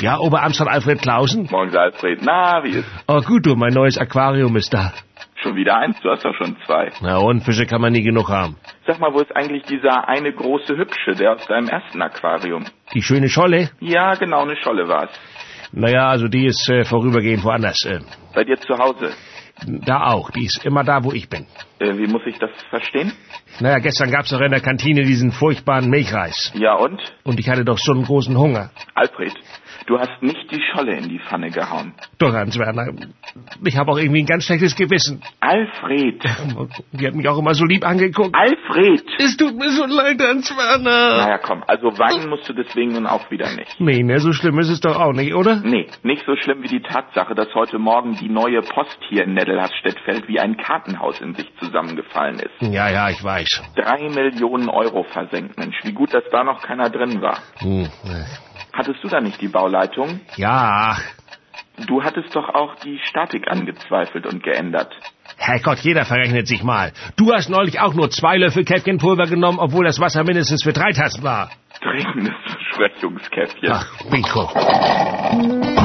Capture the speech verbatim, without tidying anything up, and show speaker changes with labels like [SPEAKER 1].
[SPEAKER 1] Ja, Oberamtsrat Alfred Clausen?
[SPEAKER 2] Morgen, Alfred. Na, wie ist?
[SPEAKER 1] Oh, gut, du, mein neues Aquarium ist da.
[SPEAKER 2] Schon wieder eins? Du hast doch schon zwei.
[SPEAKER 1] Na und, Fische kann man nie genug haben.
[SPEAKER 2] Sag mal, wo ist eigentlich dieser eine große Hübsche, der aus deinem ersten Aquarium?
[SPEAKER 1] Die schöne Scholle?
[SPEAKER 2] Ja, genau, eine Scholle war's.
[SPEAKER 1] Naja, also die ist äh, vorübergehend woanders. Äh,
[SPEAKER 2] Bei dir zu Hause?
[SPEAKER 1] Da auch, die ist immer da, wo ich bin.
[SPEAKER 2] Äh, wie muss ich das verstehen?
[SPEAKER 1] Naja, gestern gab's doch in der Kantine diesen furchtbaren Milchreis.
[SPEAKER 2] Ja, und?
[SPEAKER 1] Und ich hatte doch so einen großen Hunger.
[SPEAKER 2] Alfred, du hast nicht die Scholle in die Pfanne gehauen.
[SPEAKER 1] Doch, Hans-Werner, ich habe auch irgendwie ein ganz schlechtes Gewissen.
[SPEAKER 2] Alfred!
[SPEAKER 1] Die hat mich auch immer so lieb angeguckt.
[SPEAKER 2] Alfred!
[SPEAKER 1] Es tut mir so leid, Hans-Werner.
[SPEAKER 2] Naja, komm, also weinen musst du deswegen nun auch wieder nicht.
[SPEAKER 1] Nee, ne, so schlimm ist es doch auch nicht, oder?
[SPEAKER 2] Nee, nicht so schlimm wie die Tatsache, dass heute Morgen die neue Post hier in Nettelhardstedt-Feld wie ein Kartenhaus in sich zusammengefallen ist.
[SPEAKER 1] Ja, ja, ich weiß.
[SPEAKER 2] Drei Millionen Euro versenkt, Mensch. Wie gut, dass da noch keiner drin war.
[SPEAKER 1] Hm.
[SPEAKER 2] Hattest du da nicht die Bauleitung?
[SPEAKER 1] Ja.
[SPEAKER 2] Du hattest doch auch die Statik angezweifelt und geändert.
[SPEAKER 1] Herrgott, jeder verrechnet sich mal. Du hast neulich auch nur zwei Löffel Käffchenpulver genommen, obwohl das Wasser mindestens für drei Tassen war.
[SPEAKER 2] Dringendes Versprechungskäffchen.
[SPEAKER 1] Ach, Bingo.